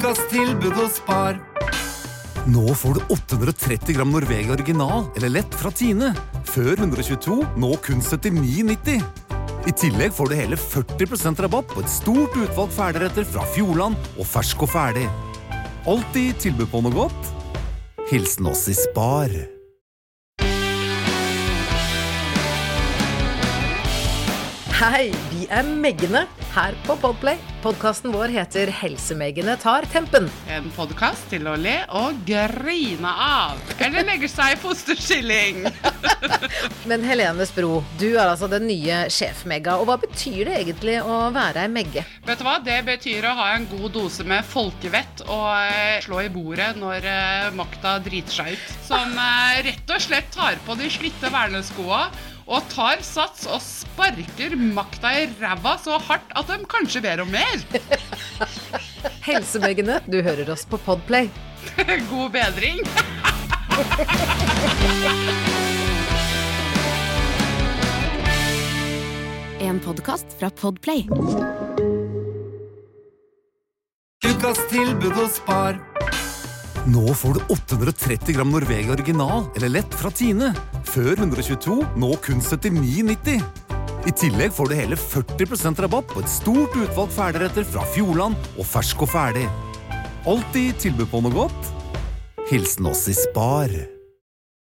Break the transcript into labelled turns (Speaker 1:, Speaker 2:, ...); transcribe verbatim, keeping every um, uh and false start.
Speaker 1: Ukas tilbud hos Spar. Nå får du åtte hundre og tretti gram Norvegia original eller lett fra Tine. Før ett hundre og tjueto, nå kun syttini nitti. I tillegg får du hele førti prosent rabatt på et stort utvalg ferdigretter fra Fjordland og fersk og ferdig. Alltid tilbud på noe godt. Hilsen oss i Spar.
Speaker 2: Hei, vi er Meggene her på Podplay. Podcasten vår heter Helsemeggene tar tempen.
Speaker 3: En podcast til å le og grine av. Eller legger seg i fosterskilling.
Speaker 2: Men Helene Spro, du er altså den nye sjef-Megga. Og hva betyr det egentlig å være en Megge?
Speaker 3: Vet du hva? Det betyr å ha en god dose med folkevett og eh, slå i bordet når eh, makta driter seg ut. Som eh, rett og slett tar på de slitte verneskoa og tar sats og sparker makta i ræva så hardt at de kanskje ber om mer.
Speaker 2: Helsemeggene, du hører oss på Podplay.
Speaker 3: God bedring.
Speaker 4: En podcast fra Podplay.
Speaker 1: Ukas tilbud hos Spar. Nå får du åtte hundre og tretti gram Norvegia original eller lett fra Tine. Før ett hundre og tjueto, nå kun syttini nitti. I tillegg får du hele førti prosent rabatt på et stort utvalg ferdigretter fra Fjordland og fersk og ferdig. Alltid tilbud på noe godt. Hilsen oss i Spar.